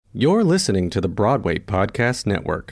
You're listening to the Broadway Podcast Network.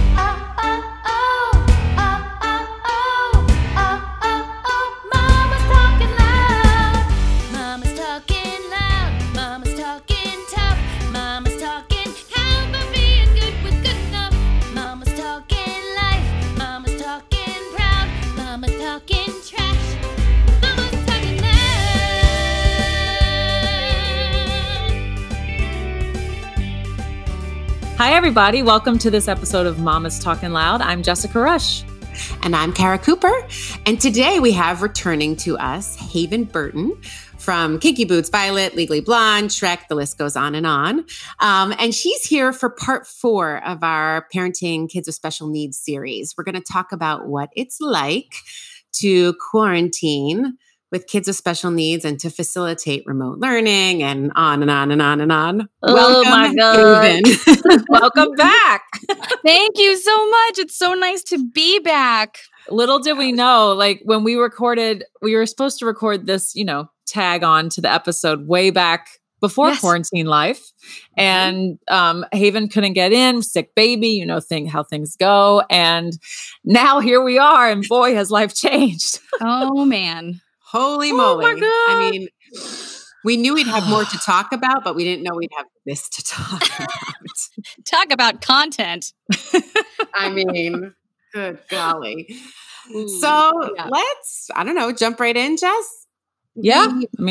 Hi, everybody. Welcome to this episode of Mama's Talking Loud. I'm Jessica Rush. And I'm Kara Cooper. And today we have returning to us Haven Burton from Kinky Boots, Violet, Legally Blonde, Shrek, the list goes on. And she's here for part 4 of our Parenting Kids with Special Needs series. We're going to talk about what it's like to quarantine with kids with special needs and to facilitate remote learning and on and on and on and on. Oh, welcome, my God. Welcome back. Thank you so much. It's so nice to be back. Little did we know, like when we recorded, we were supposed to record this, tag on to the episode way back before quarantine life. And Haven couldn't get in, sick baby, how things go. And now here we are. And boy, has life changed. Oh, man. Holy moly. My God. I mean, we knew we'd have more to talk about, but we didn't know we'd have this to talk about. Talk about content. I mean, good golly. So let's, jump right in, Jess? Yeah.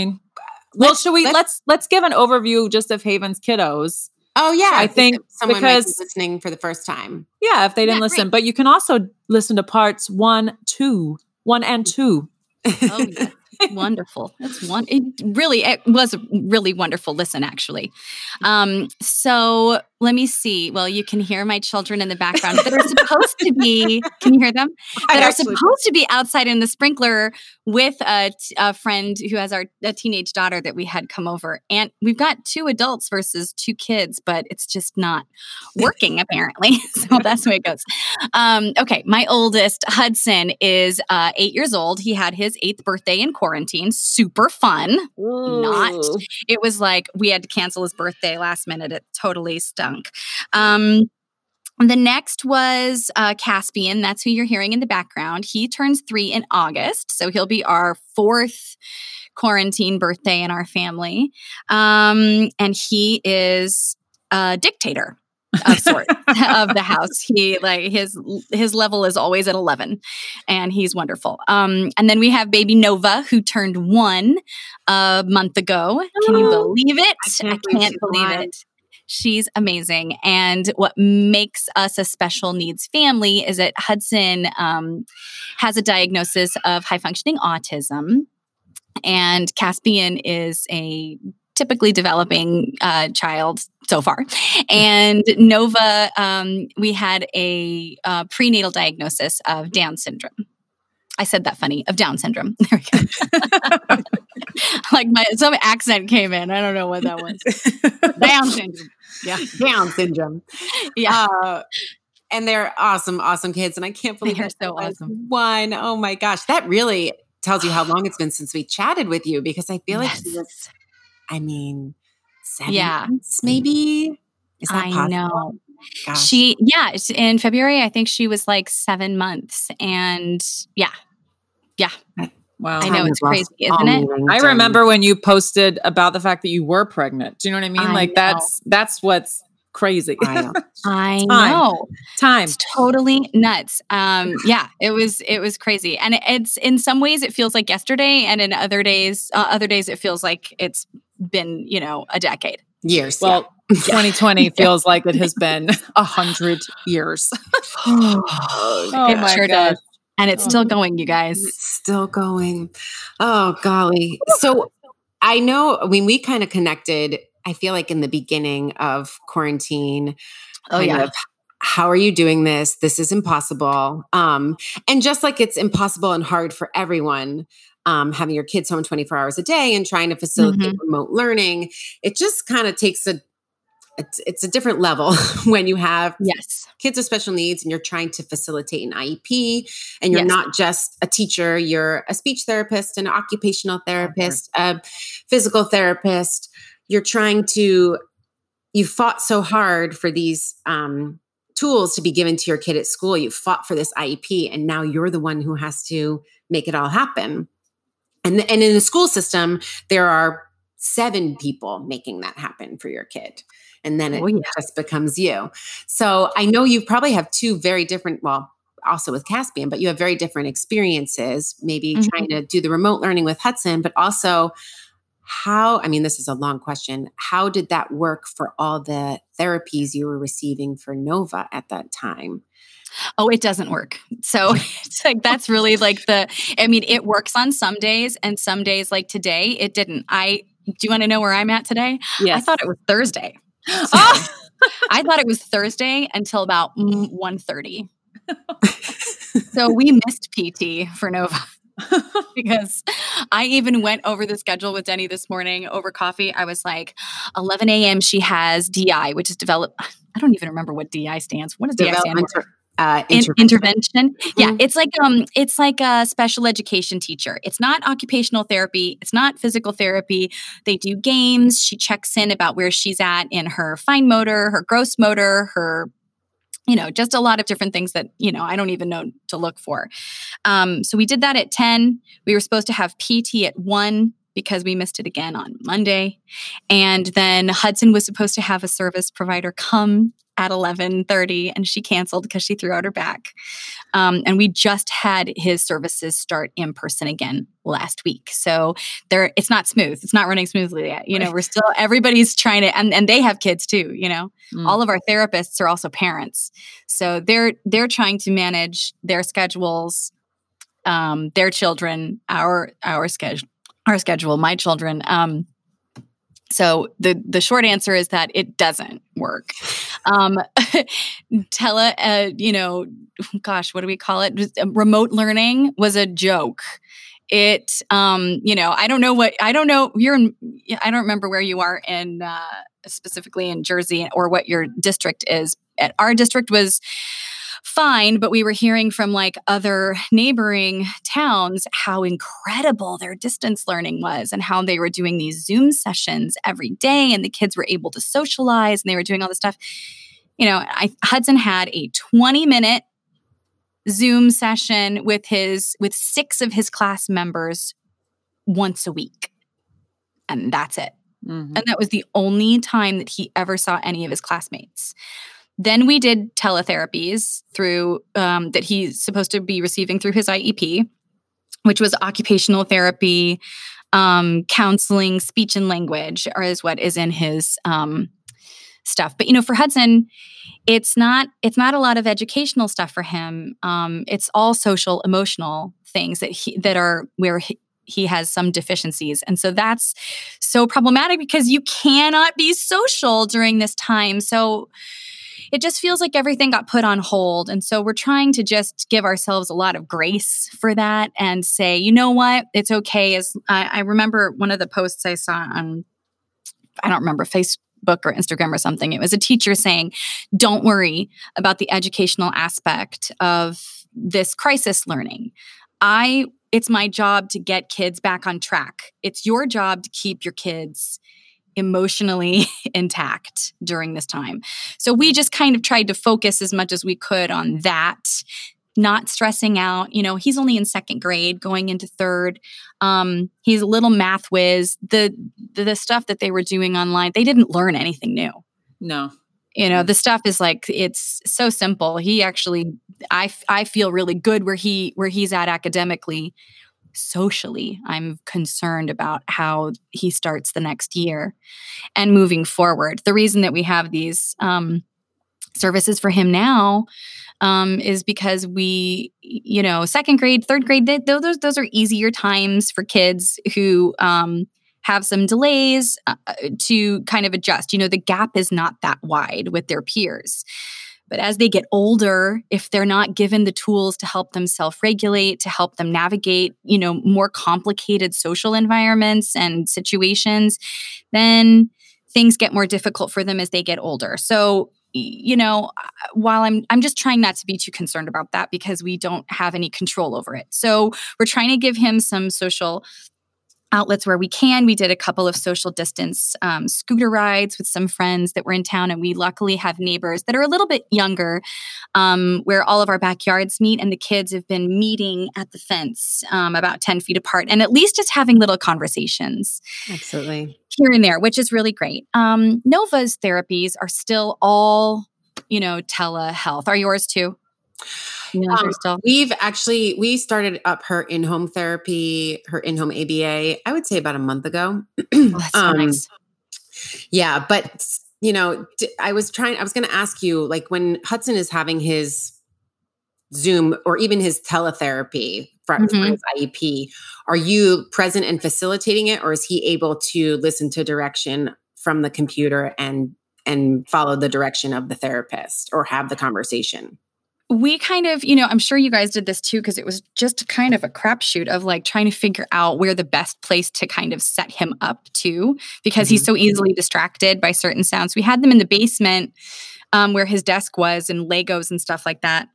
Let's give an overview just of Haven's kiddos. Oh, yeah. I think someone might be listening for the first time. Yeah, if they didn't listen. Great. But you can also listen to parts 1 and 2. Oh, yes. Wonderful. It was a really wonderful listen, actually. So let me see. Well, you can hear my children in the background that are supposed to be, can you hear them? That are supposed to be outside in the sprinkler with a friend who has a teenage daughter that we had come over. And we've got 2 adults versus 2 kids, but it's just not working apparently. So that's the way it goes. Okay. My oldest, Hudson, is 8 years old. He had his 8th birthday in quarantine. Super fun. Ooh. It was like we had to cancel his birthday last minute. It totally stunk. The next was Caspian. That's who you're hearing in the background. He turns 3 in August, so he'll be our 4th quarantine birthday in our family. And he is a dictator of sorts of the house. He his level is always at 11, and he's wonderful. And then we have baby Nova, who turned 1 a month ago. Can you believe it? I can't believe it. She's amazing. And what makes us a special needs family is that Hudson has a diagnosis of high-functioning autism, and Caspian is a typically developing child so far. And Nova, we had a prenatal diagnosis of Down syndrome. I said that funny, of Down syndrome. There we go. Some accent came in. I don't know what that was. Down syndrome. Yeah, Down syndrome. Yeah. And they're awesome, awesome kids. And I can't believe they're so awesome. 1. Oh my gosh. That really tells you how long it's been since we chatted with you, because I feel like she was, 7 months maybe? Is that possible? I know. Gosh. In February, I think she was 7 months. And yeah. Wow. I know, it's crazy, isn't it? I remember when you posted about the fact that you were pregnant. Do you know what I mean? That's what's crazy. I know. Time. It's totally nuts. It was crazy. And it's, in some ways it feels like yesterday, and in other days it feels like it's been, a decade. Years. Well, 2020 feels like it has been 100 years. It sure does. And it's still going, you guys. It's still going. Oh, golly. So I know when we kind of connected, I feel like in the beginning of quarantine, how are you doing this? This is impossible. And just like it's impossible and hard for everyone, having your kids home 24 hours a day and trying to facilitate remote learning, it just kind of takes it's a different level when you have kids with special needs and you're trying to facilitate an IEP, and you're not just a teacher, you're a speech therapist, an occupational therapist, a physical therapist. You're trying to you fought so hard for these tools to be given to your kid at school. You fought for this IEP, and now you're the one who has to make it all happen. And in the school system, there are 7 people making that happen for your kid. And then it just becomes you. So I know you probably have 2 very different, well, also with Caspian, but you have very different experiences, maybe trying to do the remote learning with Hudson, but also how, I mean, this is a long question. How did that work for all the therapies you were receiving for Nova at that time? Oh, it doesn't work. So it's like, that's really like it works on some days, and some days like today, it didn't. Do you want to know where I'm at today? Yes. I thought it was Thursday. So I thought it was Thursday until about 1:30. So we missed PT for Nova because I even went over the schedule with Denny this morning over coffee. I was like, 11 a.m. she has DI, which is I don't even remember what DI stands. What does DI stand for? Intervention. Yeah. It's like a special education teacher. It's not occupational therapy. It's not physical therapy. They do games. She checks in about where she's at in her fine motor, her gross motor, her, just a lot of different things that, I don't even know to look for. So we did that at 10. We were supposed to have PT at 1 because we missed it again on Monday. And then Hudson was supposed to have a service provider come at 11:30, and she canceled because she threw out her back. And we just had his services start in person again last week. So it's not smooth. It's not running smoothly yet. We're still, everybody's trying to, and they have kids too, all of our therapists are also parents. So they're trying to manage their schedules, their children, our schedule, my children. So the short answer is that it doesn't work. What do we call it? Remote learning was a joke. It, I don't know. I don't remember where you are in, specifically in Jersey, or what your district is. Our district was fine, but we were hearing from like other neighboring towns how incredible their distance learning was, and how they were doing these Zoom sessions every day, and the kids were able to socialize, and they were doing all this stuff. Hudson had a 20-minute Zoom session with 6 of his class members once a week, and that's it. Mm-hmm. And that was the only time that he ever saw any of his classmates. Then we did teletherapies through that he's supposed to be receiving through his IEP, which was occupational therapy, counseling, speech and language, or is what is in his stuff. But for Hudson, it's not a lot of educational stuff for him. It's all social, emotional things that are where he has some deficiencies. And so that's so problematic because you cannot be social during this time. So it just feels like everything got put on hold. And so we're trying to just give ourselves a lot of grace for that and say, you know what, it's okay. As I remember one of the posts I saw on, I don't remember, Facebook or Instagram or something. It was a teacher saying, don't worry about the educational aspect of this crisis learning. It's my job to get kids back on track. It's your job to keep your kids emotionally intact during this time. So we just kind of tried to focus as much as we could on that, not stressing out. He's only in 2nd grade, going into 3rd. He's a little math whiz. The stuff that they were doing online, they didn't learn anything new. No. The stuff is like, it's so simple. He actually, I feel really good where he's at academically. Socially, I'm concerned about how he starts the next year and moving forward. The reason that we have these services for him now is because we, 2nd grade, 3rd grade, those are easier times for kids who have some delays to kind of adjust. The gap is not that wide with their peers. But as they get older, if they're not given the tools to help them self-regulate, to help them navigate, more complicated social environments and situations, then things get more difficult for them as they get older. So, while I'm just trying not to be too concerned about that because we don't have any control over it. So we're trying to give him some social outlets where we can. We did a couple of social distance scooter rides with some friends that were in town, and we luckily have neighbors that are a little bit younger, where all of our backyards meet, and the kids have been meeting at the fence about 10 feet apart, and at least just having little conversations. Absolutely. Here and there, which is really great. Nova's therapies are still all, telehealth. Are yours too? We started up her in-home therapy, her in-home ABA, I would say about a month ago. That's so nice. Yeah. But, I was going to ask you, like, when Hudson is having his Zoom or even his teletherapy for his IEP, are you present and facilitating it, or is he able to listen to direction from the computer and follow the direction of the therapist or have the conversation? We kind of, I'm sure you guys did this too, because it was just kind of a crapshoot of like trying to figure out where the best place to kind of set him up to, because he's so easily distracted by certain sounds. We had them in the basement where his desk was and Legos and stuff like that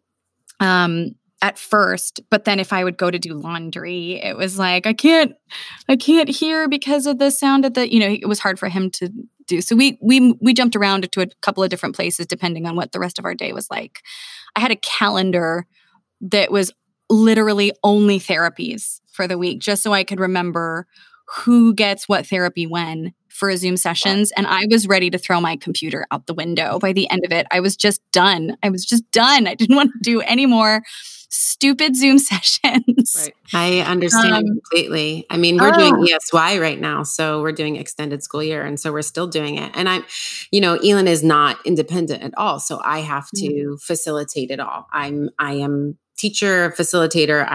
at first. But then if I would go to do laundry, it was like, I can't hear because of the sound of the, it was hard for him to do. So we jumped around to a couple of different places depending on what the rest of our day was like. I had a calendar that was literally only therapies for the week, just so I could remember who gets what therapy when for Zoom sessions. And I was ready to throw my computer out the window. By the end of it, I was just done. I didn't want to do any more stupid Zoom sessions. Right. I understand completely. I mean, we're doing ESY right now. So we're doing extended school year. And so we're still doing it. And Elin is not independent at all. So I have to facilitate it all. I am teacher, facilitator.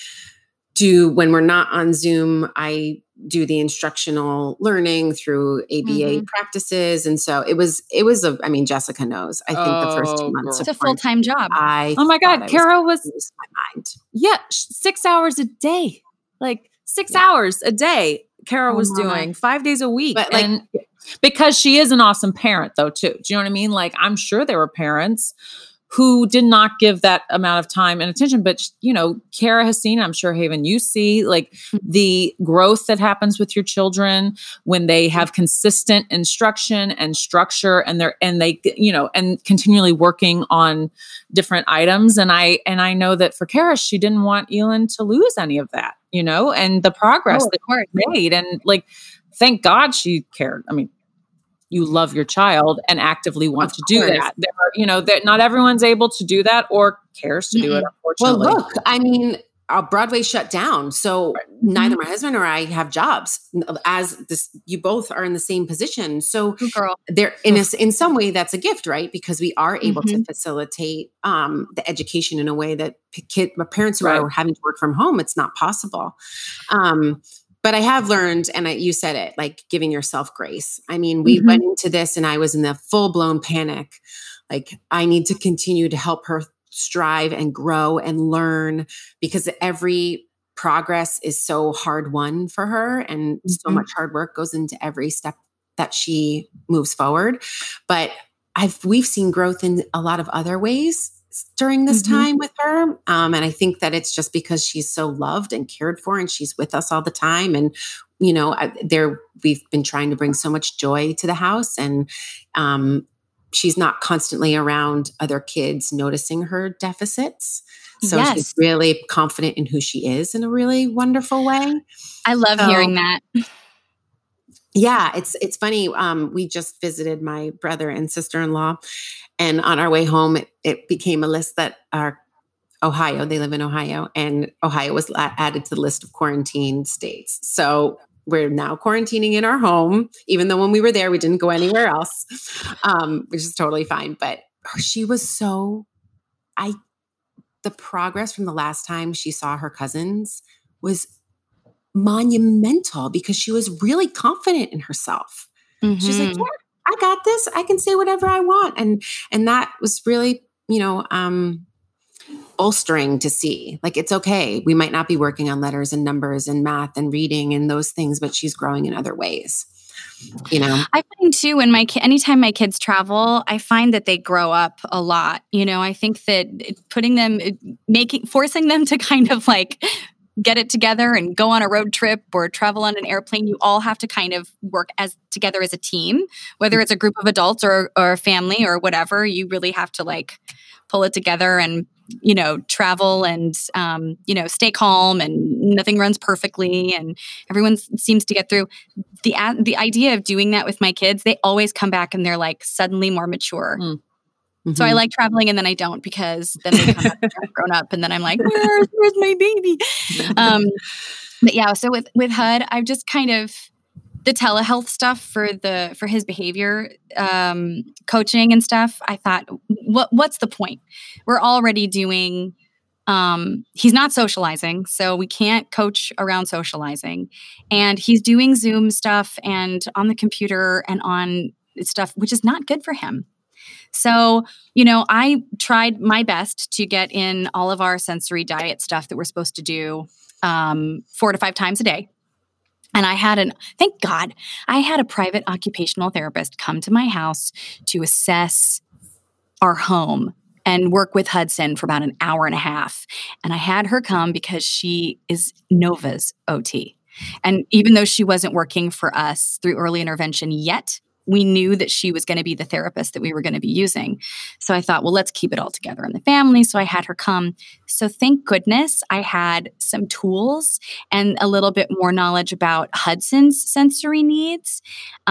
When we're not on Zoom, I do the instructional learning through ABA practices. And so it was Jessica knows, I think the first 2 months. It's a full-time job. Oh my God. Kara was my mind. Yeah. 6 hours a day, like 6 hours a day. Kara was doing 5 days a week. But and because she is an awesome parent though, too. Do you know what I mean? Like, I'm sure there were parents who did not give that amount of time and attention. But, Kara has seen, I'm sure Haven, you see like the growth that happens with your children when they have consistent instruction and structure and they continually working on different items. And I know that for Kara, she didn't want Elin to lose any of that, and the progress that she made. And like, thank God she cared. I mean, you love your child and actively want to do that. That not everyone's able to do that or cares to do it, unfortunately. Well, look, I mean, Broadway shut down. So neither my husband or I have jobs you both are in the same position. So they're in some way that's a gift, right? Because we are able to facilitate the education in a way that parents who are having to work from home, it's not possible. But I have learned, and you said it, like giving yourself grace. I mean, we went into this and I was in the full-blown panic. Like, I need to continue to help her strive and grow and learn, because every progress is so hard won for her, and so much hard work goes into every step that she moves forward. But we've seen growth in a lot of other ways during this time with her. And I think that it's just because she's so loved and cared for, and she's with us all the time. And, we've been trying to bring so much joy to the house, and she's not constantly around other kids noticing her deficits. So she's really confident in who she is in a really wonderful way. I love hearing that. Yeah, it's funny. We just visited my brother and sister-in-law, and on our way home, it became a list that they live in Ohio, and Ohio was added to the list of quarantine states. So we're now quarantining in our home, even though when we were there, we didn't go anywhere else, which is totally fine. But she was the progress from the last time she saw her cousins was monumental, because she was really confident in herself. She's like, yeah, I got this. I can say whatever I want. And that was really, bolstering to see. Like, it's okay. We might not be working on letters and numbers and math and reading and those things, but she's growing in other ways. I find too, when anytime my kids travel, I find that they grow up a lot. I think that forcing them to kind of like get it together and go on a road trip or travel on an airplane, you all have to kind of work together as a team, whether it's a group of adults or a family or whatever. You really have to like pull it together and, travel and, stay calm, and nothing runs perfectly and everyone seems to get through. The idea of doing that with my kids, they always come back and they're like suddenly more mature. Mm-hmm. So I like traveling and then I don't, because then they come back grown up and then I'm like, where's my baby? But yeah, so with HUD, I've just kind of the telehealth stuff for his behavior coaching and stuff. I thought, what's the point? We're already doing. He's not socializing, so we can't coach around socializing, and he's doing Zoom stuff and on the computer and on stuff, which is not good for him. So, I tried my best to get in all of our sensory diet stuff that we're supposed to do 4 to 5 times a day. And thank God, I had a private occupational therapist come to my house to assess our home and work with Hudson for about an hour and a half. And I had her come because she is Nova's OT. And even though she wasn't working for us through early intervention yet, we knew that she was going to be the therapist that we were going to be using. So I thought, well, let's keep it all together in the family. So I had her come. So thank goodness I had some tools and a little bit more knowledge about Hudson's sensory needs,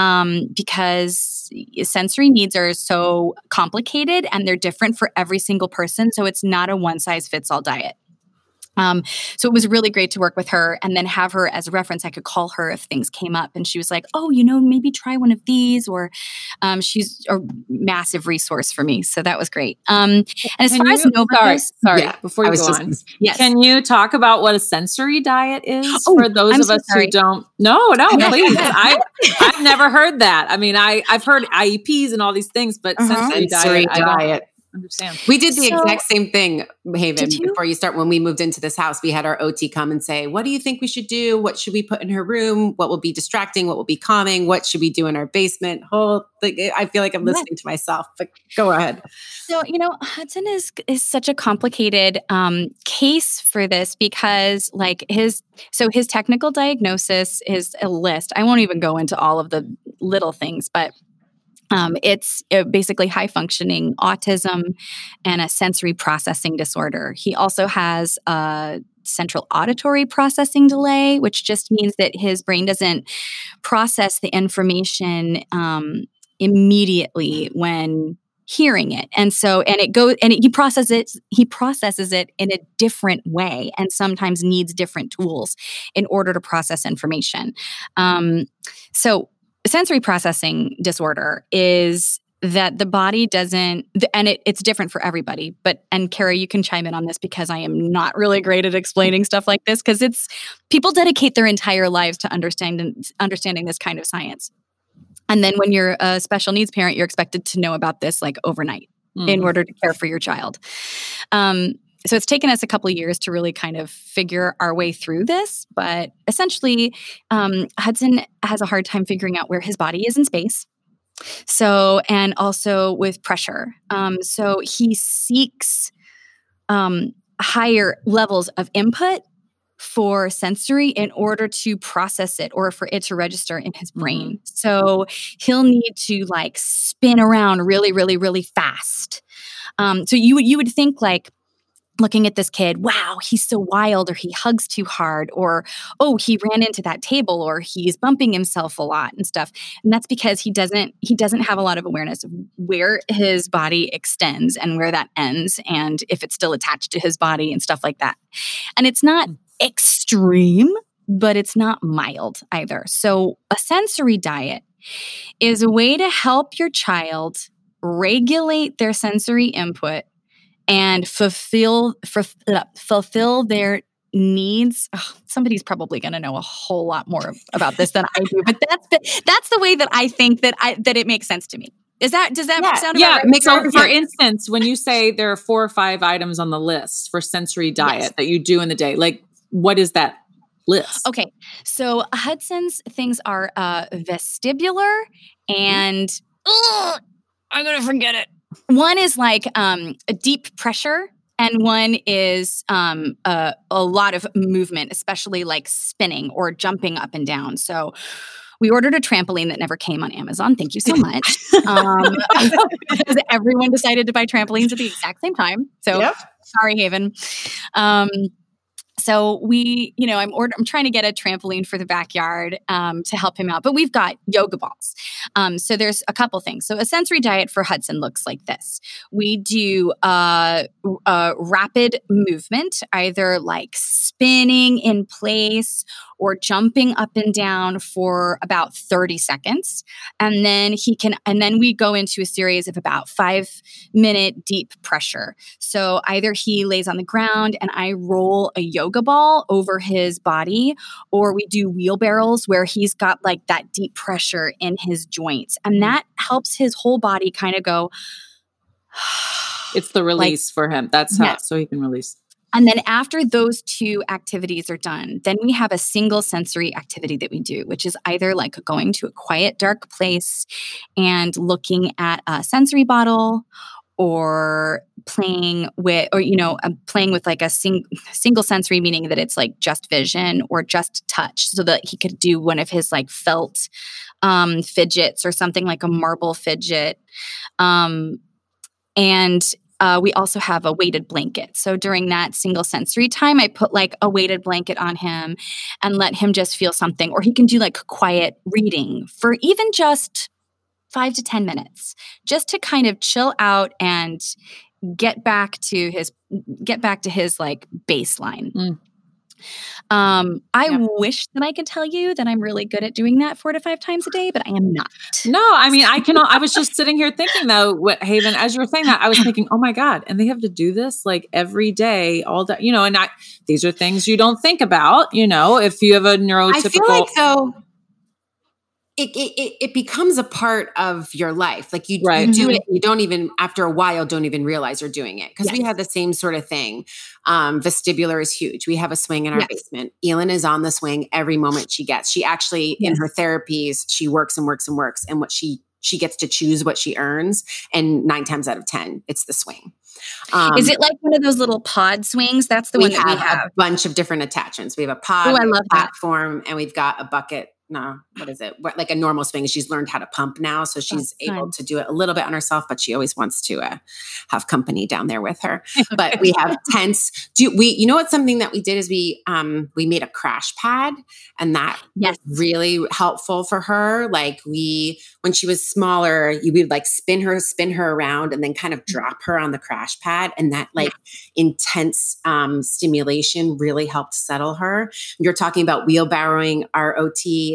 because sensory needs are so complicated and they're different for every single person. So it's not a one-size-fits-all diet. So it was really great to work with her and then have her as a reference. I could call her if things came up, and she was like, oh, maybe try one of these, or she's a massive resource for me. So that was great. And as far as Nova, sorry, before you go on, yes. Can you talk about what a sensory diet is for those of us who don't? No, please. I've never heard that. I mean, I've heard IEPs and all these things, but sensory diet. I don't understand. We did the exact same thing, Haven, before you start. When we moved into this house, we had our OT come and say, what do you think we should do? What should we put in her room? What will be distracting? What will be calming? What should we do in our basement? I feel like I'm listening to myself, but go ahead. So, Hudson is such a complicated case for this, because his technical diagnosis is a list. I won't even go into all of the little things, but it's basically high functioning autism and a sensory processing disorder. He also has a central auditory processing delay, which just means that his brain doesn't process the information immediately when hearing it. And so, he processes it in a different way, and sometimes needs different tools in order to process information. So sensory processing disorder is that the body doesn't, and it's different for everybody, and Kara, you can chime in on this, because I am not really great at explaining stuff like this, because people dedicate their entire lives to understanding this kind of science. And then when you're a special needs parent, you're expected to know about this like overnight in order to care for your child. So it's taken us a couple of years to really kind of figure our way through this. But essentially, Hudson has a hard time figuring out where his body is in space. So, and also with pressure. So he seeks higher levels of input for sensory in order to process it, or for it to register in his brain. So he'll need to spin around really, really, really fast. So you would think looking at this kid, wow, he's so wild, or he hugs too hard, or, oh, he ran into that table, or he's bumping himself a lot and stuff. And that's because he doesn't have a lot of awareness of where his body extends and where that ends, and if it's still attached to his body and stuff like that. And it's not extreme, but it's not mild either. So a sensory diet is a way to help your child regulate their sensory input and fulfill their needs. Oh, somebody's probably going to know a whole lot more about this than I do, but that's the way that I think that it makes sense to me. Does that sound about right? So for instance, when you say there are 4 or 5 items on the list for sensory diet that you do in the day, what is that list? Okay. So Hudson's things are vestibular and I'm going to forget it. One is a deep pressure and one is a lot of movement, especially like spinning or jumping up and down. So we ordered a trampoline that never came on Amazon. Thank you so much. Because everyone decided to buy trampolines at the exact same time. So sorry, Haven. So I'm trying to get a trampoline for the backyard to help him out, but we've got yoga balls. So there's a couple things. So a sensory diet for Hudson looks like this. We do rapid movement, either like spinning in place or jumping up and down for about 30 seconds. And then we go into a series of about 5-minute deep pressure. So either he lays on the ground and I roll a yoga ball over his body, or we do wheelbarrows where he's got like that deep pressure in his joints. And that helps his whole body kind of go. It's the release for him. That's how, so he can release. And then after those two activities are done, then we have a single sensory activity that we do, which is either like going to a quiet, dark place and looking at a sensory bottle, or playing with like a single sensory, meaning that it's like just vision or just touch, so that he could do one of his like felt fidgets or something like a marble fidget. We also have a weighted blanket. So during that single sensory time, I put like a weighted blanket on him and let him just feel something. Or he can do like quiet reading for even just 5 to 10 minutes, just to kind of chill out and get back to his like baseline. I wish that I could tell you that I'm really good at doing that 4 to 5 times a day, but I am not. No, I mean, I was just sitting here thinking though, Haven, as you were saying that, I was thinking, oh my God, and they have to do this like every day, all day, and these are things you don't think about, if you have a neurotypical. I feel like though, it becomes a part of your life. Like you do it, you don't even, after a while, don't even realize you're doing it. Because we have the same sort of thing. Vestibular is huge. We have a swing in our basement. Elin is on the swing every moment she gets. She actually, in her therapies, she works and works and works. And what she gets to choose what she earns. And 9 times out of 10, it's the swing. Is it like one of those little pod swings? That's the one that we have. A bunch of different attachments. We have a pod, I love platform, and we've got a bucket. No, what is it? Like a normal swing. She's learned how to pump now. So she's able to do it a little bit on herself, but she always wants to have company down there with her. But we have tents. What's something that we did is we made a crash pad, and that was really helpful for her. Like when she was smaller, you would like spin her around and then kind of drop her on the crash pad. And that like intense stimulation really helped settle her. You're talking about wheelbarrowing. Our OT,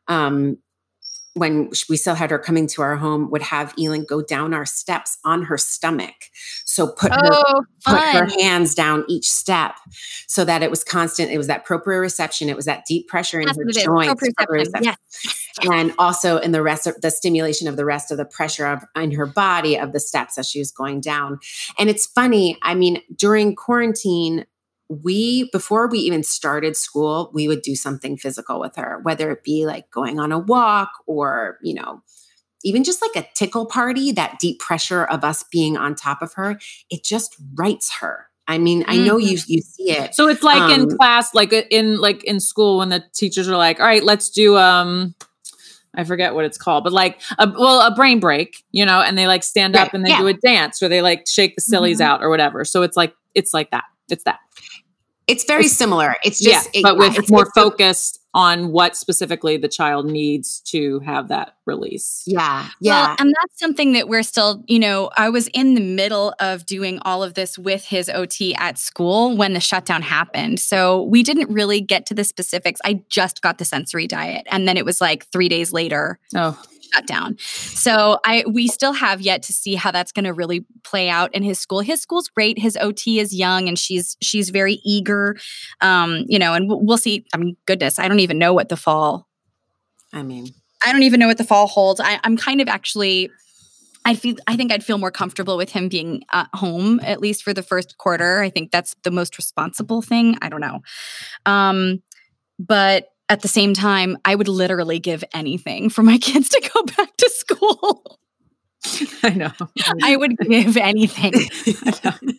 when we still had her coming to our home, would have Elin go down our steps on her stomach. So put her hands down each step so that it was constant. It was that proprioception. It was that deep pressure in her joints. Yes. And also in the rest of the stimulation of the rest of the pressure in her body of the steps as she was going down. And it's funny. I mean, during quarantine, before we even started school, we would do something physical with her, whether it be like going on a walk or, even just like a tickle party, that deep pressure of us being on top of her, it just rights her. I mean, I know you see it. So it's like in class, like in school when the teachers are like, all right, let's do, I forget what it's called, but like a brain break, and they like stand up and they do a dance, or they like shake the sillies out or whatever. So it's like that. It's that. It's very similar. It's just, but with more focused on what specifically the child needs to have that release. Yeah. Well, and that's something that we're still, I was in the middle of doing all of this with his OT at school when the shutdown happened. So we didn't really get to the specifics. I just got the sensory diet. And then it was like 3 days later. Shutdown. So we still have yet to see how that's going to really play out in his school. His school's great. His OT is young and she's very eager, and we'll see. I mean, goodness, I don't even know what the fall. I don't even know what the fall holds. I'm kind of actually, I think I'd feel more comfortable with him being at home, at least for the first quarter. I think that's the most responsible thing. I don't know. But at the same time, I would literally give anything for my kids to go back to school. I know. I would give anything.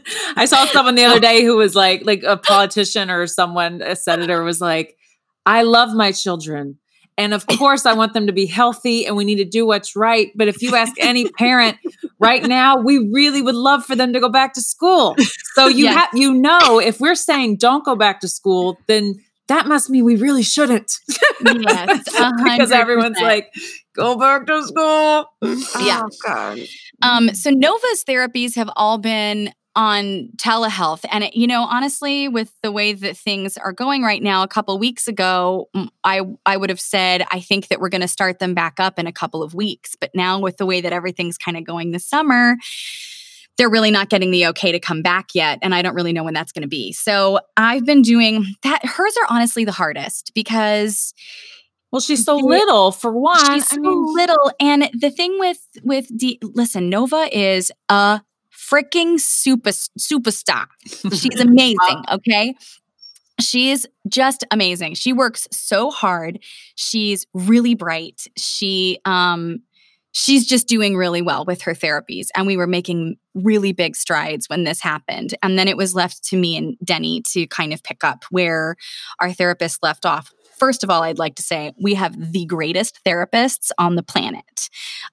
I saw someone the other day who was like a politician or someone, a senator was like, I love my children. And of course, I want them to be healthy and we need to do what's right. But if you ask any parent right now, we really would love for them to go back to school. So you have, if we're saying don't go back to school, then that must mean we really shouldn't. Yes, 100%. Because everyone's like, go back to school. Yeah. Oh, God. So Nova's therapies have all been on telehealth. And, honestly, with the way that things are going right now, a couple of weeks ago, I would have said, I think that we're going to start them back up in a couple of weeks. But now with the way that everything's kind of going this summer, they're really not getting the okay to come back yet. And I don't really know when that's going to be. So I've been doing that. Hers are honestly the hardest because... Well, she's so little for one. She's so little. And the thing listen, Nova is a freaking superstar. She's amazing. Okay. She's just amazing. She works so hard. She's really bright. She's just doing really well with her therapies. And we were making really big strides when this happened. And then it was left to me and Denny to kind of pick up where our therapist left off. First of all, I'd like to say we have the greatest therapists on the planet.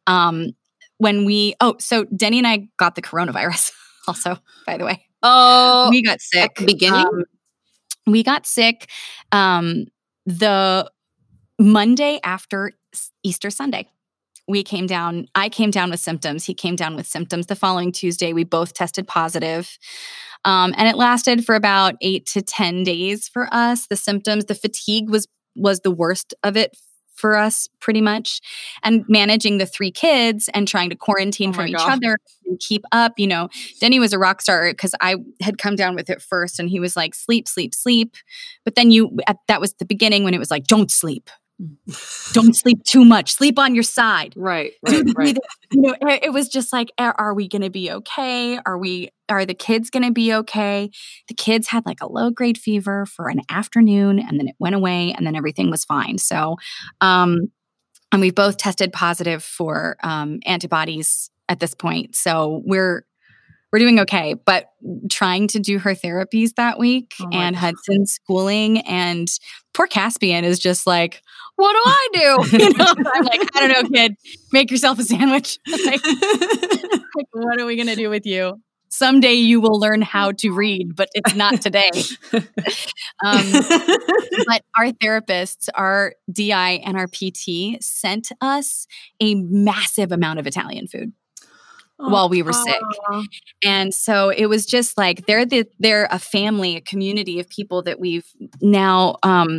So Denny and I got the coronavirus also, by the way. Oh, we got sick. At the beginning? We got sick the Monday after Easter Sunday. I came down with symptoms. He came down with symptoms. The following Tuesday, we both tested positive. And it lasted for about 8 to 10 days for us. The symptoms, the fatigue was the worst of it for us pretty much. And managing the 3 kids and trying to quarantine from each other and keep up, Denny was a rock star because I had come down with it first and he was like, sleep, sleep, sleep. But then that was the beginning when it was like, don't sleep. Don't sleep too much. Sleep on your side. Right. It was just like, are we going to be okay? Are the kids going to be okay? The kids had like a low-grade fever for an afternoon and then it went away and then everything was fine. So, and we both tested positive for antibodies at this point. So we're doing okay, but trying to do her therapies that week and Hudson's schooling and poor Caspian is just like, what do I do? I'm like, I don't know, kid, make yourself a sandwich. like, what are we going to do with you? Someday you will learn how to read, but it's not today. But our therapists, our DI and our PT sent us a massive amount of Italian food. While we were sick. And so it was just like, they're a family, a community of people that we've now,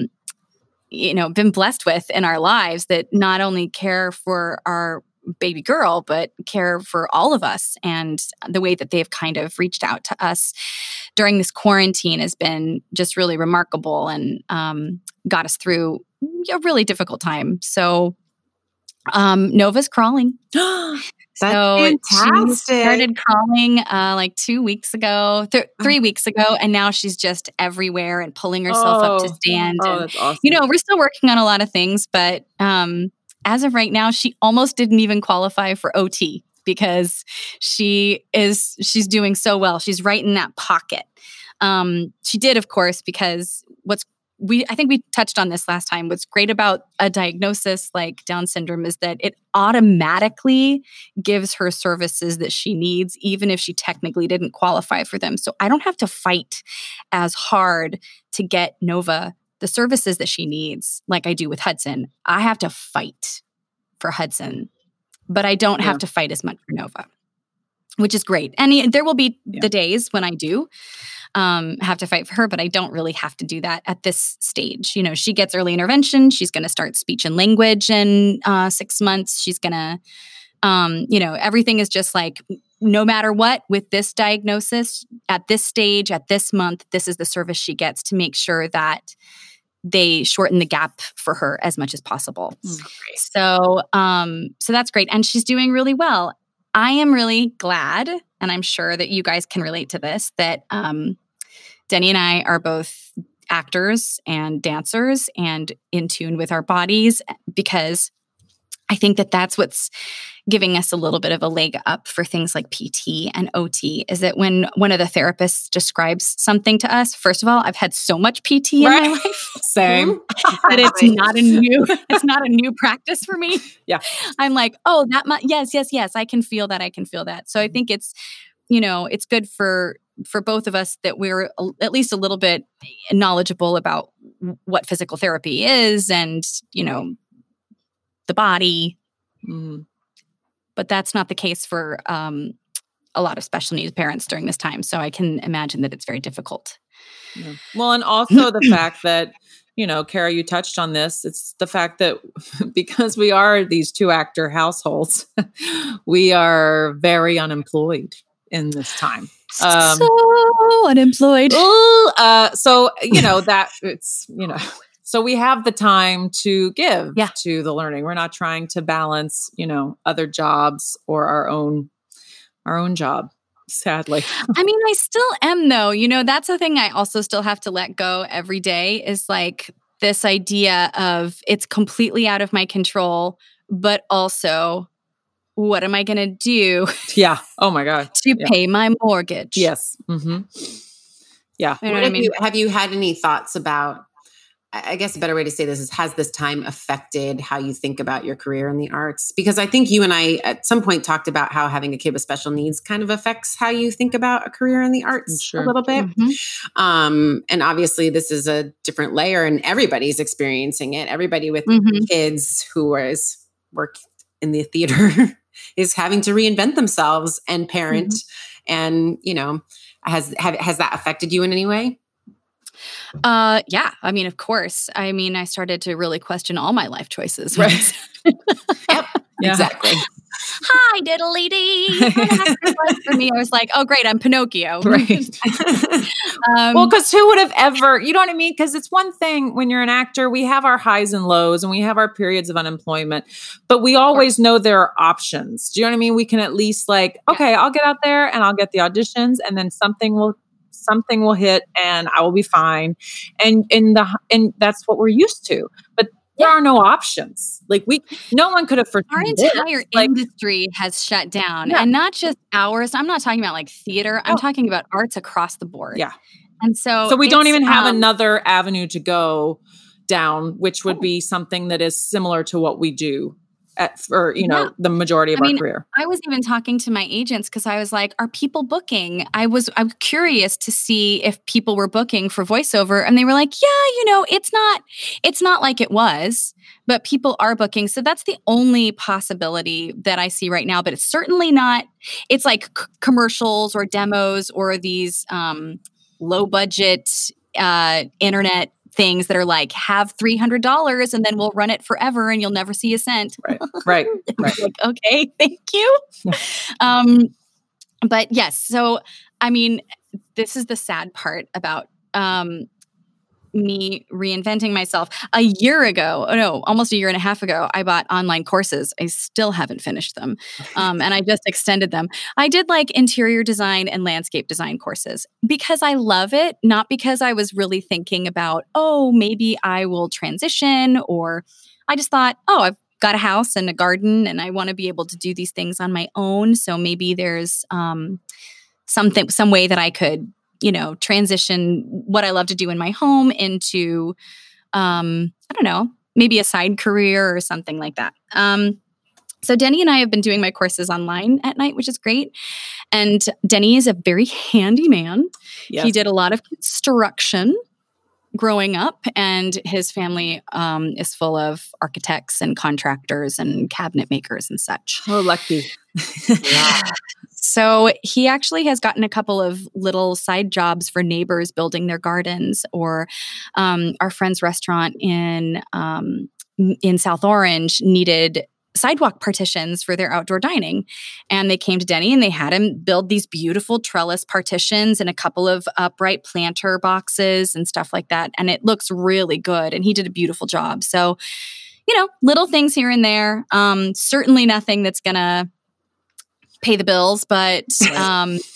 been blessed with in our lives that not only care for our baby girl, but care for all of us. And the way that they've kind of reached out to us during this quarantine has been just really remarkable and got us through a really difficult time. So Nova's crawling. That's so fantastic. She started crawling like 2 weeks ago, 3 weeks ago, and now she's just everywhere and pulling herself up to stand. Oh, and, that's awesome. We're still working on a lot of things, but as of right now, she almost didn't even qualify for OT because she's doing so well. She's right in that pocket. She did, of course, because I think we touched on this last time. What's great about a diagnosis like Down syndrome is that it automatically gives her services that she needs, even if she technically didn't qualify for them. So I don't have to fight as hard to get Nova the services that she needs like I do with Hudson. I have to fight for Hudson, but I don't have to fight as much for Nova, which is great. And there will be the days when I do have to fight for her, but I don't really have to do that at this stage. She gets early intervention. She's going to start speech and language in 6 months. She's going to, everything is just like, no matter what, with this diagnosis, at this stage, at this month, this is the service she gets to make sure that they shorten the gap for her as much as possible. So that's great. And she's doing really well. I am really glad, and I'm sure that you guys can relate to this, that Denny and I are both actors and dancers and in tune with our bodies, because I think that that's what's giving us a little bit of a leg up for things like PT and OT, is that when one of the therapists describes something to us, first of all, I've had so much PT in my life. Same. That it's not a new practice for me. Yeah. I'm like, oh, yes. I can feel that. So I think it's, it's good for both of us that we're at least a little bit knowledgeable about what physical therapy is and, the body. Mm. But that's not the case for a lot of special needs parents during this time. So I can imagine that it's very difficult. Yeah. Well, and also the fact that, Kara, you touched on this. It's the fact that because we are these 2-actor households, we are very unemployed in this time. So unemployed. So, that it's, so we have the time to give to the learning. We're not trying to balance, other jobs or our own job, sadly. I mean, I still am though. That's the thing I also still have to let go every day, is like this idea of it's completely out of my control, but also what am I going to do? Yeah. Oh my God. To pay my mortgage. Yes. Mm-hmm. Yeah. You know what I mean? Have you had any thoughts about, I guess a better way to say this is, has this time affected how you think about your career in the arts? Because I think you and I at some point talked about how having a kid with special needs kind of affects how you think about a career in the arts a little bit. Mm-hmm. And obviously this is a different layer and everybody's experiencing it. Everybody with kids who work in the theater is having to reinvent themselves and parent. And, has that affected you in any way? Yeah. I mean, of course. I mean, I started to really question all my life choices. Right. Yep. Exactly. Hi, diddly dee. For me, I was like, oh, great, I'm Pinocchio. Right. Well, because who would have ever, you know what I mean? Because it's one thing when you're an actor, we have our highs and lows and we have our periods of unemployment, but we always know there are options. Do you know what I mean? We can at least okay, I'll get out there and I'll get the auditions and then something will hit and I will be fine. And that's what we're used to. But there are no options. No one could have foreseen our entire industry has shut down, and not just ours. I'm not talking about theater. I'm talking about arts across the board. Yeah. And so we don't even have another avenue to go down, which would be something that is similar to what we do for the majority of our career. I was even talking to my agents because I was like, are people booking? I'm curious to see if people were booking for voiceover, and they were like, yeah, it's not like it was, but people are booking. So that's the only possibility that I see right now, but it's certainly not, it's like commercials or demos or these low budget internet things that are like, have $300 and then we'll run it forever and you'll never see a cent. Right. Like, okay, thank you. But yes, so I mean, this is the sad part about me reinventing myself. Almost a year and a half ago, I bought online courses. I still haven't finished them. And I just extended them. I did interior design and landscape design courses because I love it, not because I was really thinking about, maybe I will transition, or I just thought, I've got a house and a garden and I want to be able to do these things on my own. So maybe there's some way that I could transition what I love to do in my home into, I don't know, maybe a side career or something like that. So Denny and I have been doing my courses online at night, which is great. And Denny is a very handy man. Yes. He did a lot of construction growing up, and his family is full of architects and contractors and cabinet makers and such. Oh, lucky. Yeah. So he actually has gotten a couple of little side jobs for neighbors building their gardens, or our friend's restaurant in South Orange needed sidewalk partitions for their outdoor dining. And they came to Denny and they had him build these beautiful trellis partitions and a couple of upright planter boxes and stuff like that. And it looks really good. And he did a beautiful job. So, little things here and there. Certainly nothing that's going to pay the bills, but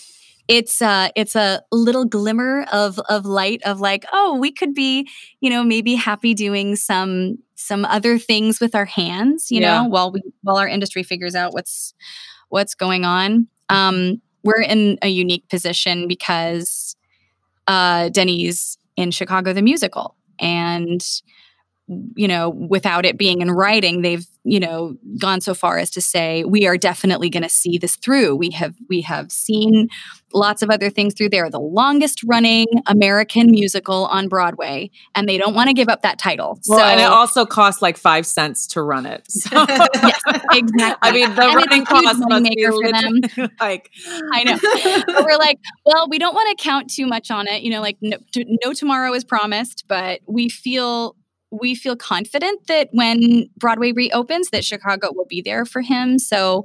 it's a little glimmer of light of like, oh, we could be, maybe happy doing some other things with our hands, while our industry figures out what's going on. We're in a unique position because Denny's in Chicago the musical, and without it being in writing, they've gone so far as to say we are definitely going to see this through. We have seen lots of other things through. They're the longest running American musical on Broadway, and they don't want to give up that title. Well, and it also costs like 5 cents to run it. So. Yes, exactly. I mean, the running cost must be for them. Like, I know. But we're like, well, we don't want to count too much on it. No tomorrow is promised, but we feel confident that when Broadway reopens, that Chicago will be there for him. So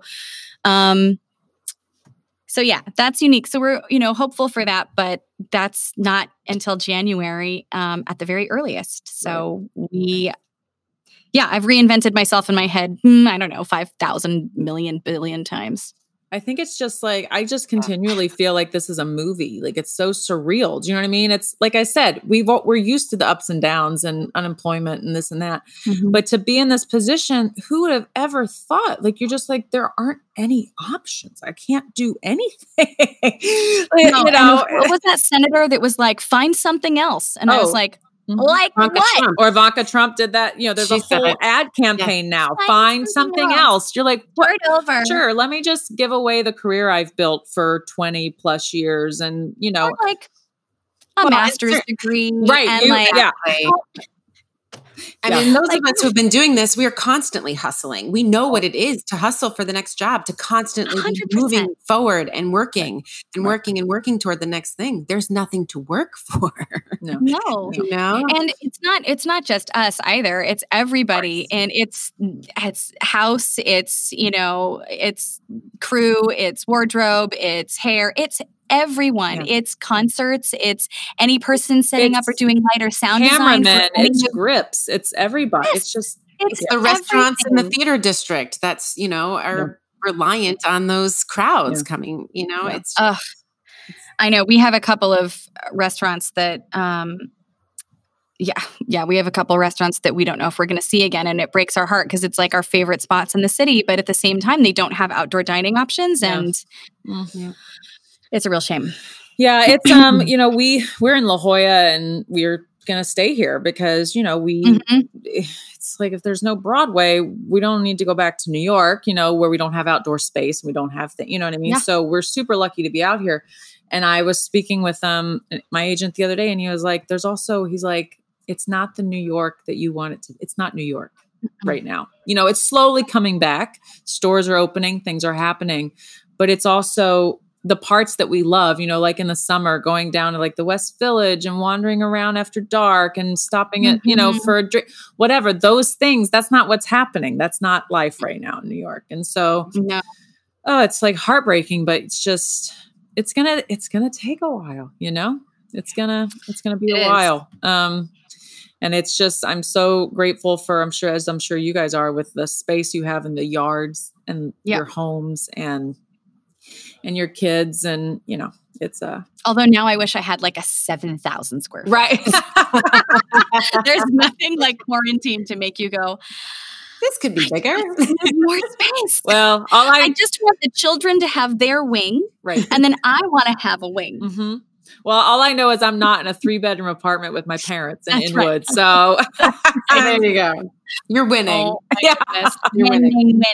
yeah, that's unique. So we're, hopeful for that, but that's not until January at the very earliest. So I've reinvented myself in my head, I don't know, 5,000 million billion times. I think it's just like, I just continually feel like this is a movie. Like, it's so surreal. Do you know what I mean? It's like I said, we're used to the ups and downs and unemployment and this and that. Mm-hmm. But to be in this position, who would have ever thought? Like, you're just like, there aren't any options. I can't do anything. What was that senator that was like, find something else? And I was like, like Ivanka what? Trump. Or Ivanka Trump did that. There's a whole ad campaign now. Find something else. You're like, start over. Sure, let me just give away the career I've built for 20 plus years, and or like a master's degree, right? And I mean, those of us who have been doing this, we are constantly hustling. We know what it is to hustle for the next job, to constantly 100%. be moving forward and working and working and working toward the next thing. There's nothing to work for. No. And it's not just us either. It's everybody. And it's house, it's crew, it's wardrobe, it's hair, it's everyone. Yeah. It's concerts. It's any person setting up or doing light or sound design. It's grips. It's everybody. Yes. It's the restaurants in the theater district that's, are reliant on those crowds coming, it's I know we have a couple of restaurants that, we have a couple of restaurants that we don't know if we're going to see again. And it breaks our heart because it's like our favorite spots in the city. But at the same time, they don't have outdoor dining options. And it's a real shame. Yeah, it's we're in La Jolla and we're gonna stay here because it's like if there's no Broadway, we don't need to go back to New York, where we don't have outdoor space, we don't have you know what I mean? Yeah. So we're super lucky to be out here. And I was speaking with my agent the other day, and he was like, he's like, it's not the New York that you want it to. It's not New York right now. It's slowly coming back. Stores are opening, things are happening, but it's also the parts that we love, like in the summer, going down to like the West Village and wandering around after dark and stopping at, for a drink, whatever, those things, that's not what's happening. That's not life right now in New York. And so, it's like heartbreaking, but it's just, it's going to take a while, it's going to be a while. And it's just, I'm so grateful for, I'm sure you guys are, with the space you have in the yards and your homes and your kids, and it's although now I wish I had like a 7,000 square feet. Right. There's nothing like quarantine to make you go, this could be bigger. More space. Well, I just want the children to have their wing, right? And then I want to have a wing. Mm-hmm. Well, all I know is I'm not in a 3-bedroom apartment with my parents in Inwood. Right. So there you go. You're winning. Oh, You're winning.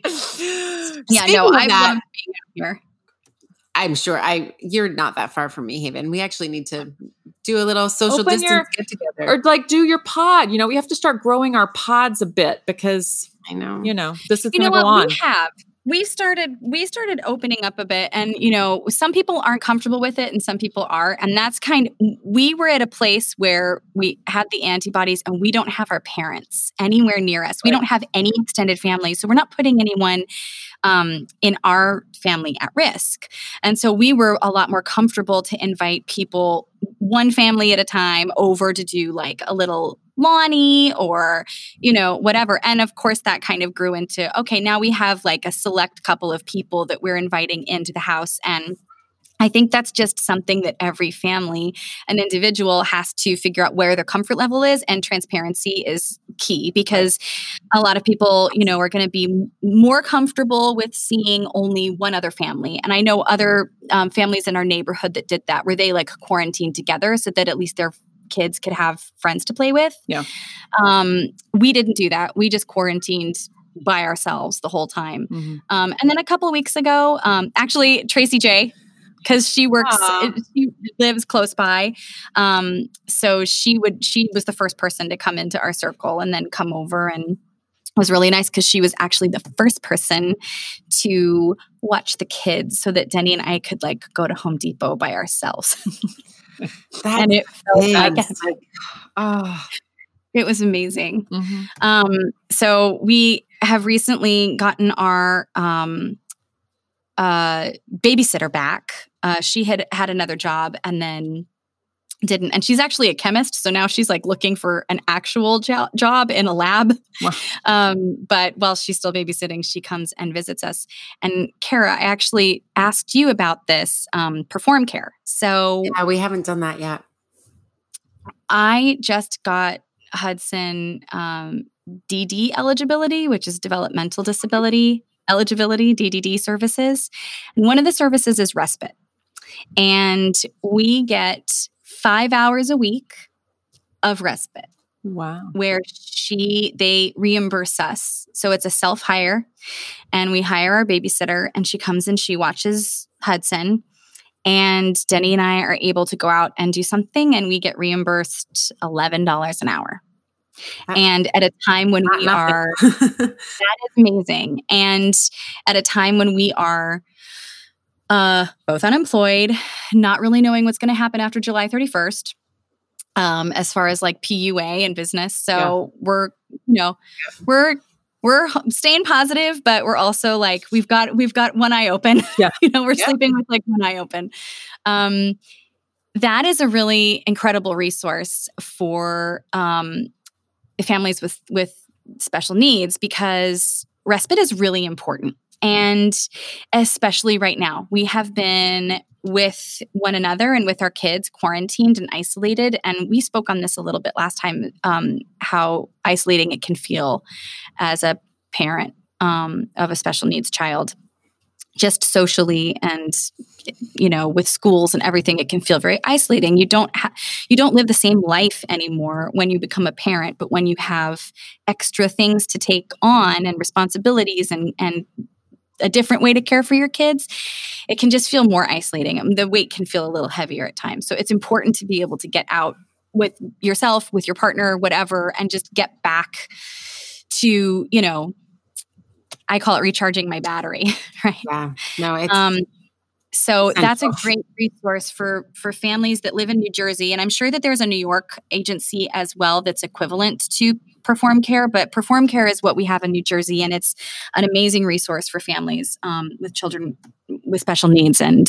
Yeah, no, I love being out here. I'm sure you're not that far from me, Haven. We actually need to do a little social distance get together. Or like do your pod. We have to start growing our pods a bit because I know. This is going to go on. We started opening up a bit, and some people aren't comfortable with it and some people are, and that's we were at a place where we had the antibodies and we don't have our parents anywhere near us. We don't have any extended family, so we're not putting anyone in our family at risk. And so we were a lot more comfortable to invite people, one family at a time, over to do like a little Lonnie or, whatever. And of course that kind of grew into, okay, now we have like a select couple of people that we're inviting into the house. And I think that's just something that every family and individual has to figure out where their comfort level is, and transparency is key, because a lot of people, are going to be more comfortable with seeing only one other family. And I know other families in our neighborhood that did that, where they like quarantined together so that at least their kids could have friends to play with. Yeah. We didn't do that. We just quarantined by ourselves the whole time. Mm-hmm. And then a couple of weeks ago, actually, Tracy J., because she lives close by. So she was the first person to come into our circle and then come over, and it was really nice because she was actually the first person to watch the kids so that Denny and I could like go to Home Depot by ourselves. And it felt it was amazing. Mm-hmm. So we have recently gotten our babysitter back. She had another job and then didn't. And she's actually a chemist. So now she's like looking for an actual job in a lab. Wow. But while she's still babysitting, she comes and visits us. And Kara, I actually asked you about this Perform Care. So yeah, we haven't done that yet. I just got Hudson DD eligibility, which is developmental disability eligibility, DDD services. And one of the services is respite. And we get 5 hours a week of respite. Wow. Where they reimburse us. So it's a self-hire, and we hire our babysitter, and she comes and she watches Hudson, and Denny and I are able to go out and do something, and we get reimbursed $11 an hour. And at a time when we are, that is amazing. And at a time when we are both unemployed, not really knowing what's going to happen after July 31st, as far as like PUA and business. So we're staying positive, but we're also like, we've got one eye open. Yeah. We're sleeping with like one eye open. That is a really incredible resource for families with special needs, because respite is really important. And especially right now, we have been with one another and with our kids quarantined and isolated. And we spoke on this a little bit last time, how isolating it can feel as a parent of a special needs child, just socially and, with schools and everything. It can feel very isolating. You don't live the same life anymore when you become a parent, but when you have extra things to take on and responsibilities and a different way to care for your kids, it can just feel more isolating. The weight can feel a little heavier at times. So it's important to be able to get out with yourself, with your partner, whatever, and just get back to, I call it recharging my battery, right? Yeah. No, it's so that's a great resource for families that live in New Jersey. And I'm sure that there's a New York agency as well that's equivalent to Perform Care, but Perform Care is what we have in New Jersey. And it's an amazing resource for families with children with special needs. And,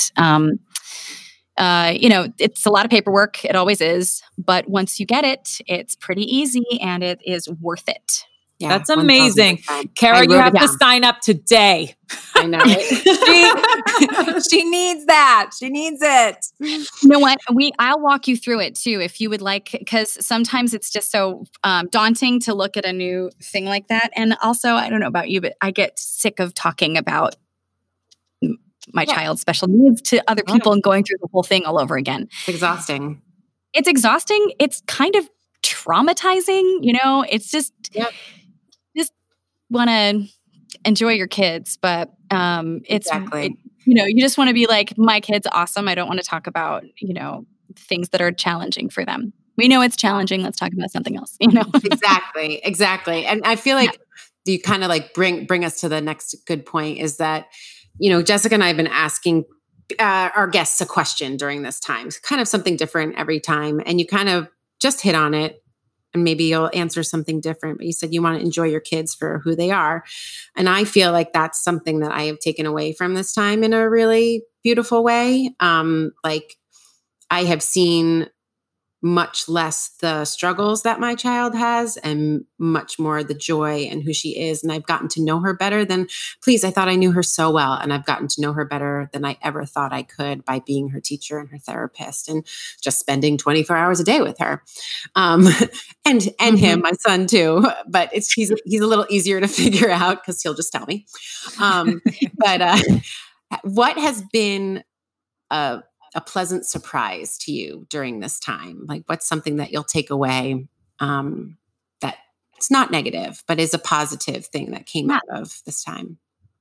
it's a lot of paperwork. It always is. But once you get it, it's pretty easy and it is worth it. Yeah, that's amazing. Kara, you have to sign up today. I know. She needs that. She needs it. You know what? I'll walk you through it too, if you would like, because sometimes it's just so daunting to look at a new thing like that. And also, I don't know about you, but I get sick of talking about my child's special needs to other people and going through the whole thing all over again. It's exhausting. It's exhausting. It's kind of traumatizing. It's just... Yeah. Want to enjoy your kids, but it's exactly. You just want to be like, my kid's awesome. I don't want to talk about things that are challenging for them. We know it's challenging. Let's talk about something else. Exactly. And I feel like you kind of like bring us to the next good point is that Jessica and I have been asking our guests a question during this time. It's kind of something different every time, and you kind of just hit on it. And maybe you'll answer something different, but you said you want to enjoy your kids for who they are. And I feel like that's something that I have taken away from this time in a really beautiful way. Like I have seen much less the struggles that my child has and much more the joy and who she is. And I've gotten to know her better than, I thought I knew her so well. And I've gotten to know her better than I ever thought I could by being her teacher and her therapist and just spending 24 hours a day with her. And him, my son too, but he's a little easier to figure out because he'll just tell me. But what has been a pleasant surprise to you during this time? Like, what's something that you'll take away that it's not negative, but is a positive thing that came out of this time?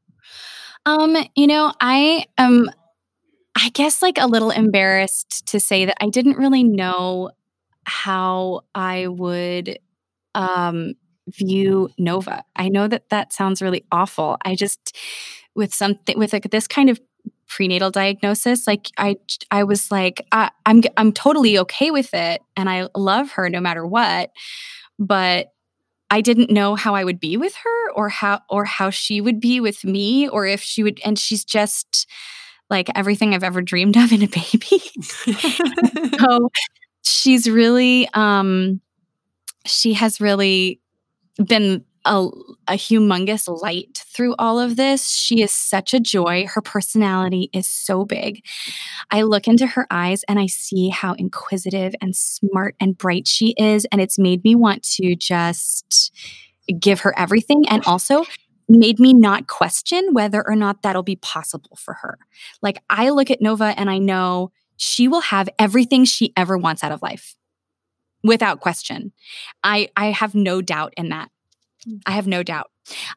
I guess like a little embarrassed to say that I didn't really know how I would view Nova. I know that sounds really awful. I just, with like this kind of prenatal diagnosis, like I was like, I'm totally okay with it, and I love her no matter what, but I didn't know how I would be with her, or how she would be with me, or if she would. And she's just like everything I've ever dreamed of in a baby. So she's really, she has really been a humongous light through all of this. She is such a joy. Her personality is so big. I look into her eyes and I see how inquisitive and smart and bright she is. And it's made me want to just give her everything, and also made me not question whether or not that'll be possible for her. Like, I look at Nova and I know she will have everything she ever wants out of life without question. I have no doubt in that. I have no doubt.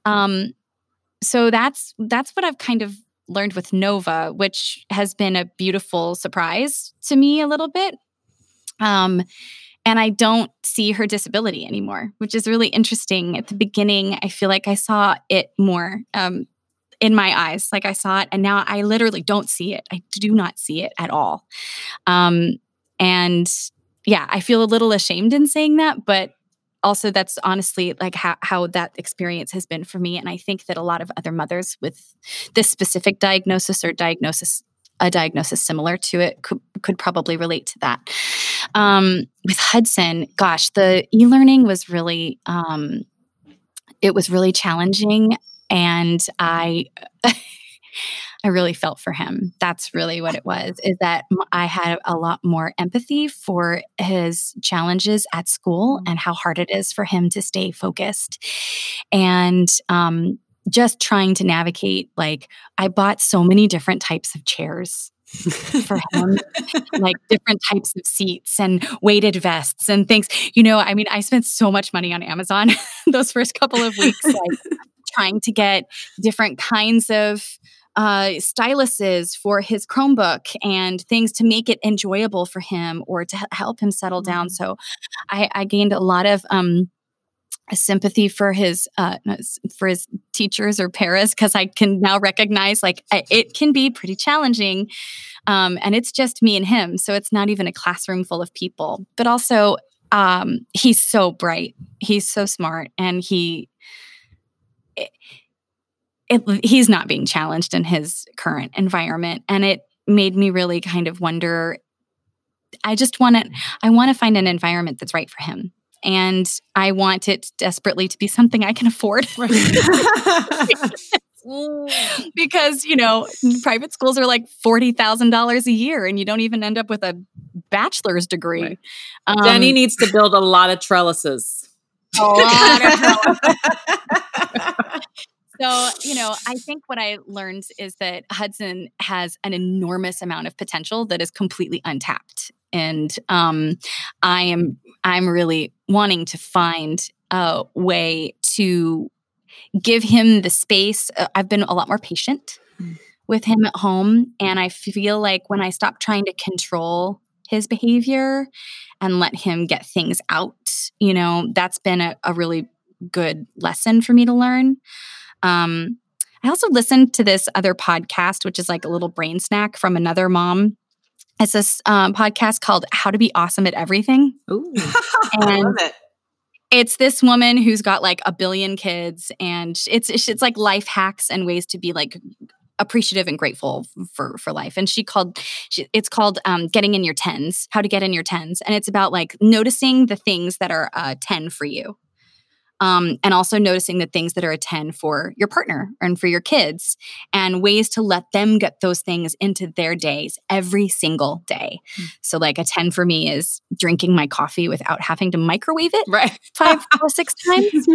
So that's what I've kind of learned with Nova, which has been a beautiful surprise to me a little bit. And I don't see her disability anymore, which is really interesting. At the beginning, I feel like I saw it more in my eyes. Like, I saw it, and now I literally don't see it. I do not see it at all. And yeah, I feel a little ashamed in saying that, but also that's honestly like how that experience has been for me. And I think that a lot of other mothers with this specific diagnosis, or a diagnosis similar to it, could probably relate to that. With Hudson, gosh, the e-learning was really, it was really challenging, and I really felt for him. That's really what it was, is that I had a lot more empathy for his challenges at school and how hard it is for him to stay focused. And just trying to navigate, like, I bought so many different types of chairs for him, like different types of seats and weighted vests and things. I mean, I spent so much money on Amazon those first couple of weeks, like trying to get different kinds of styluses for his Chromebook and things to make it enjoyable for him, or to help him settle down. So I gained a lot of sympathy for his teachers or paras, because I can now recognize, like, it can be pretty challenging, and it's just me and him, so it's not even a classroom full of people. But also, he's so bright, he's so smart, and he's not being challenged in his current environment. And it made me really kind of wonder, I want to find an environment that's right for him. And I want it desperately to be something I can afford. Because, private schools are like $40,000 a year, and you don't even end up with a bachelor's degree. Right. Jenny needs to build a lot of trellises. A lot of trellises. So, I think what I learned is that Hudson has an enormous amount of potential that is completely untapped. And I'm really wanting to find a way to give him the space. I've been a lot more patient with him at home. And I feel like when I stop trying to control his behavior and let him get things out, that's been a really good lesson for me to learn. I also listened to this other podcast, which is like a little brain snack from another mom. It's this podcast called How to Be Awesome at Everything. Ooh, and I love it. It's this woman who's got like 1 billion kids, and it's like life hacks and ways to be like appreciative and grateful for life. And it's called Getting in Your 10s, How to Get in Your 10s. And it's about like noticing the things that are 10 for you. And also noticing the things that are a 10 for your partner and for your kids, and ways to let them get those things into their days every single day. So like a 10 for me is drinking my coffee without having to microwave it 5 or 6 times.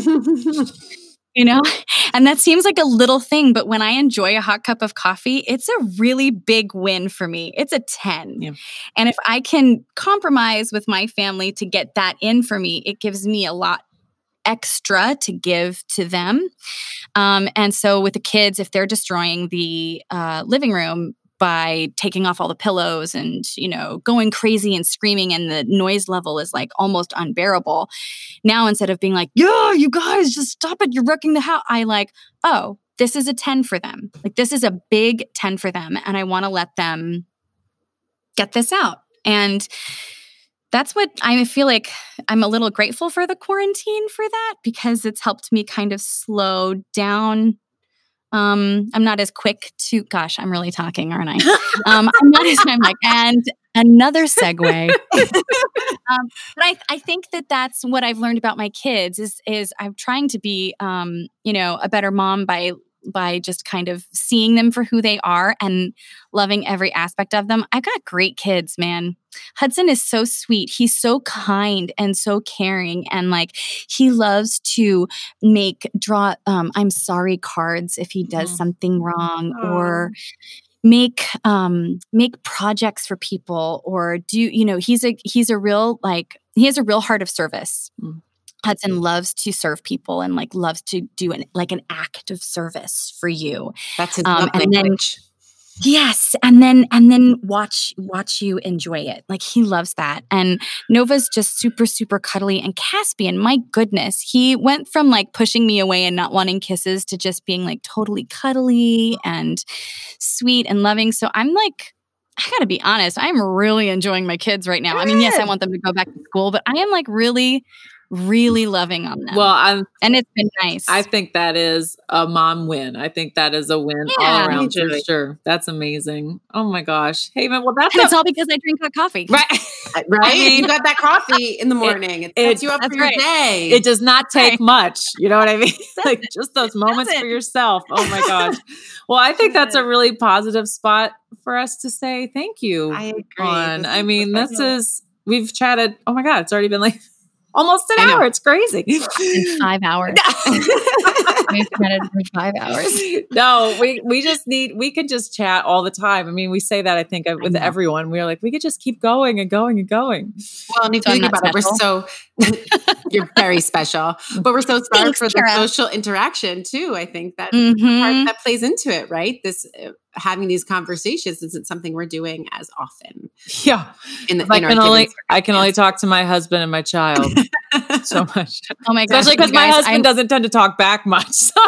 You know, and that seems like a little thing, but when I enjoy a hot cup of coffee, it's a really big win for me. It's a 10. Yeah. And if I can compromise with my family to get that in for me, it gives me a lot extra to give to them. And so with the kids, if they're destroying the living room by taking off all the pillows and, you know, going crazy and screaming, and the noise level is like almost unbearable. Now, instead of being like, yeah, you guys just stop it, you're wrecking the house, I like, oh, this is a 10 for them. Like, this is a big 10 for them. And I want to let them get this out. And that's what I feel like. I'm a little grateful for the quarantine for that, because it's helped me kind of slow down. I'm not as quick to, gosh, I'm really talking, aren't I? I'm like, and another segue. But I think that's what I've learned about my kids is I'm trying to be, you know, a better mom by just kind of seeing them for who they are and loving every aspect of them. I've got great kids, man. Hudson is so sweet. He's so kind and so caring. And like, he loves to draw I'm sorry cards if he does something wrong, or make projects for people, or do, you know, he has a real heart of service. Hudson loves to serve people and like loves to do an act of service for you. That's his love language. Yes. And then watch you enjoy it. Like, he loves that. And Nova's just super, super cuddly. And Caspian, my goodness, he went from like pushing me away and not wanting kisses to just being like totally cuddly and sweet and loving. So I'm like, I gotta be honest, I'm really enjoying my kids right now. I mean, yes, I want them to go back to school, but I am like really loving on them. Well, and it's been nice. I think that is a mom win. I think that is a win all around for sure. That's amazing. Oh my gosh. Haven, well, it's all because I drink hot coffee. Right. Right? I mean, you got that coffee in the morning. It sets you up for your day. It does not take much. You know what I mean? Like, just those moments for yourself. Oh my gosh. Well, I think that's a really positive spot for us to say thank you. I agree. I mean, we've chatted. Oh my God. It's already been like almost an hour. It's crazy. In 5 hours. We've chatted for 5 hours. No, we could just chat all the time. I mean, we say that, I think, with everyone. We're like, we could just keep going and going and going. Well, and if you think about it, you're very special, but we're so starved for the social interaction too. I think that part that plays into it, right? This having these conversations isn't something we're doing as often. Yeah. I can only talk to my husband and my child so much. Oh my gosh. Especially because my husband doesn't tend to talk back much. So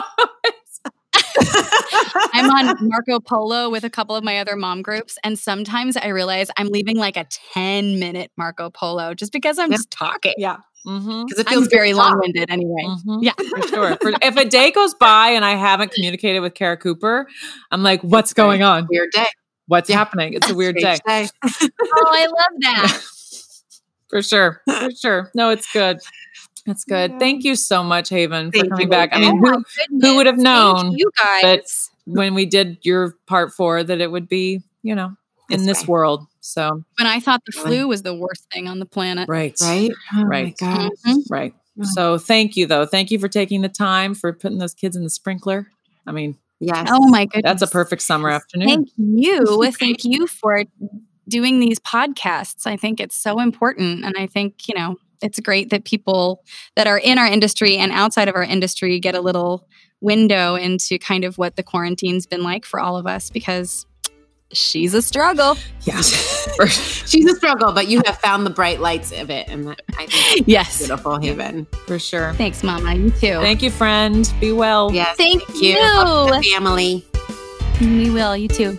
I'm on Marco Polo with a couple of my other mom groups, and sometimes I realize I'm leaving like a 10-minute Marco Polo just because I'm just talking. Yeah. Because it feels very long-winded anyway. Yeah, for sure. If a day goes by and I haven't communicated with Kara Cooper, I'm like, what's going on? Weird day. What's happening? It's a weird day. Oh, I love that. For sure. No, it's good. That's good. Yeah. Thank you so much, Haven, for coming back. I mean, who would have known you guys that when we did your part 4 that it would be, you know, in this world. So when I thought the flu was the worst thing on the planet. Right. Oh right. My gosh. Right. So thank you, though. Thank you for taking the time, for putting those kids in the sprinkler. I mean, yes. Oh my goodness. That's a perfect summer afternoon. Thank you. Thank you for doing these podcasts. I think it's so important. And I think, you know, it's great that people that are in our industry and outside of our industry get a little window into kind of what the quarantine's been like for all of us, because she's a struggle. Yeah. She's a struggle, but you have found the bright lights of it. And I think yes. Beautiful, Haven. For sure. Thanks, Mama. You too. Thank you, friend. Be well. Yes. Thank you. Love the family. We will. You too.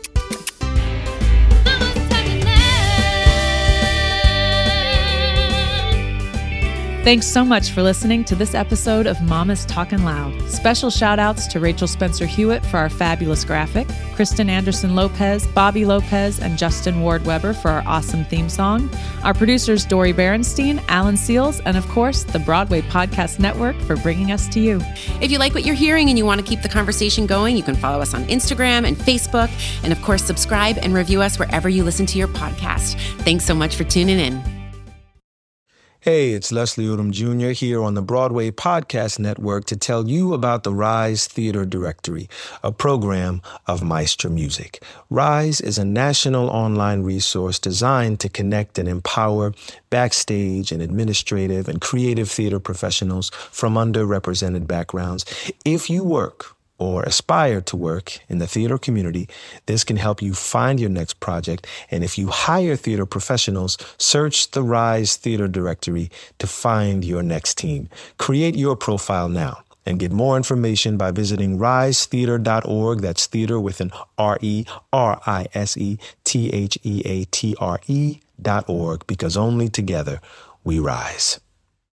Thanks so much for listening to this episode of Mama's Talkin' Loud. Special shout outs to Rachel Spencer Hewitt for our fabulous graphic, Kristen Anderson Lopez, Bobby Lopez, and Justin Ward Weber for our awesome theme song, our producers Dori Berenstein, Alan Seals, and of course, the Broadway Podcast Network for bringing us to you. If you like what you're hearing and you want to keep the conversation going, you can follow us on Instagram and Facebook, and of course, subscribe and review us wherever you listen to your podcast. Thanks so much for tuning in. Hey, it's Leslie Odom Jr. here on the Broadway Podcast Network to tell you about the Rise Theater Directory, a program of Maestro Music. Rise is a national online resource designed to connect and empower backstage and administrative and creative theater professionals from underrepresented backgrounds. If you work or aspire to work in the theater community, this can help you find your next project. And if you hire theater professionals, search the Rise Theater Directory to find your next team. Create your profile now and get more information by visiting risetheater.org. That's theater with an RERISETHEATRE.org, because only together we rise.